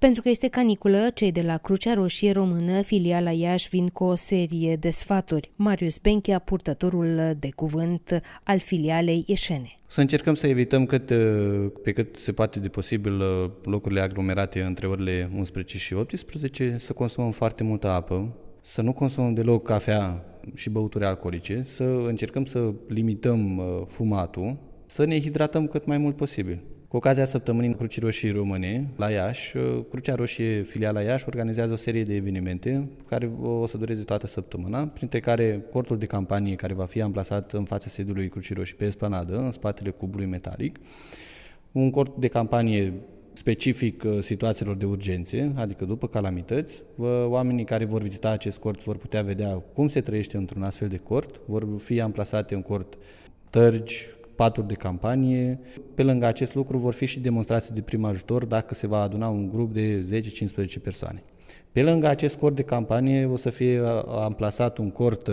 Pentru că este caniculă, cei de la Crucea Roșie Română, filiala Iași, vin cu o serie de sfaturi. Marius Benchea, purtătorul de cuvânt al filialei ieșene. Să încercăm să evităm pe cât se poate de posibil locurile aglomerate între orele 11 și 18, să consumăm foarte multă apă, să nu consumăm deloc cafea și băuturi alcoolice, să încercăm să limităm fumatul, să ne hidratăm cât mai mult posibil. Cu ocazia săptămânii Crucii Roșii Române, la Iași, Crucea Roșie, filiala Iași, organizează o serie de evenimente care o să dureze toată săptămâna, printre care cortul de campanie care va fi amplasat în fața sediului Crucii Roșii pe esplanadă, în spatele cubului metalic, un cort de campanie specific situațiilor de urgențe, adică după calamități. Oamenii care vor vizita acest cort vor putea vedea cum se trăiește într-un astfel de cort, vor fi amplasate în cort tărgi, paturi de campanie. Pe lângă acest lucru vor fi și demonstrații de prim ajutor dacă se va aduna un grup de 10-15 persoane. Pe lângă acest cort de campanie o să fie amplasat un cort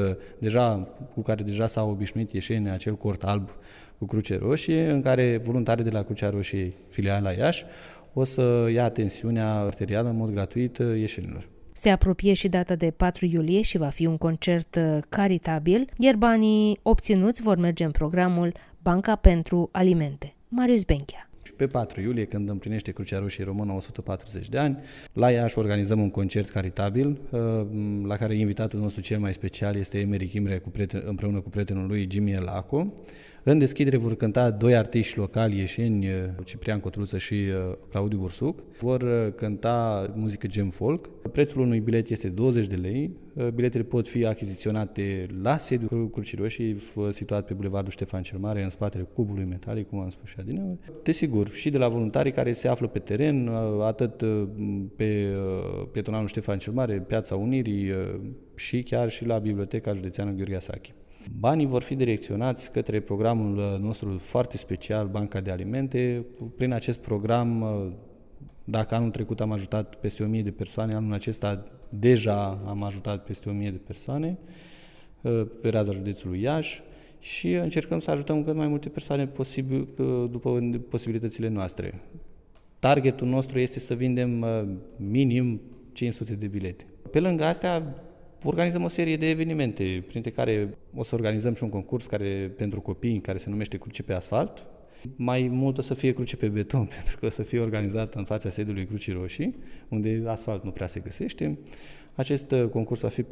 cu care deja s-au obișnuit ieșenii, acel cort alb cu cruce roșie, în care voluntarii de la Crucea Roșie, filiala Iași, o să ia tensiunea arterială în mod gratuit ieșenilor. Se apropie și data de 4 iulie și va fi un concert caritabil, iar banii obținuți vor merge în programul Banca pentru Alimente. Marius Benchea. Pe 4 iulie, când împlinește Crucea Roșie Română 140 de ani, la Iași organizăm un concert caritabil, la care invitatul nostru cel mai special este Emeric Imre împreună cu prietenul lui Jimmy Elaco. În deschidere vor cânta doi artiști locali ieșeni, Ciprian Cotruță și Claudiu Bursuc. Vor cânta muzică gen folk. Prețul unui bilet este 20 de lei. Biletele pot fi achiziționate la sediul Crucii Roșii, situat pe Bulevardul Ștefan cel Mare, în spatele cubului metalic, cum am spus și adineauri. Desigur, și de la voluntarii care se află pe teren, atât pe pietonalul Ștefan cel Mare, Piața Unirii și chiar și la Biblioteca Județeană Gheorghe Asachi. Banii vor fi direcționați către programul nostru foarte special, Banca de Alimente. Prin acest program, dacă anul trecut am ajutat peste 1000 de persoane, anul acesta deja am ajutat peste 1000 de persoane pe raza județului Iași și încercăm să ajutăm cât mai multe persoane posibil după posibilitățile noastre. Targetul nostru este să vindem minim 500 de bilete. Pe lângă astea, organizăm o serie de evenimente, printre care o să organizăm și un concurs pentru copii, care se numește Cruce pe asfalt. Mai mult o să fie cruce pe beton, pentru că o să fie organizat în fața sediului Crucii Roșii, unde asfalt nu prea se găsește. Acest concurs va fi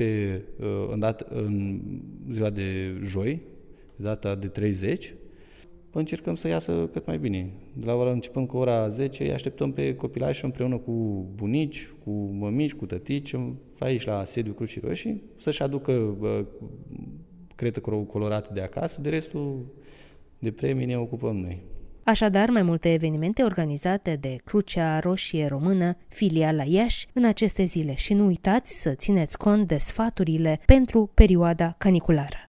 în ziua de joi, data de 30. Încercăm să iasă cât mai bine. De la ora începând cu ora 10, îi așteptăm pe copilași împreună cu bunici, cu mămici, cu tătici, aici la sediul Crucii Roșii, să-și aducă cretă colorată de acasă, de restul de premii ne ocupăm noi. Așadar, mai multe evenimente organizate de Crucea Roșie Română, filiala Iași, în aceste zile și nu uitați să țineți cont de sfaturile pentru perioada caniculară.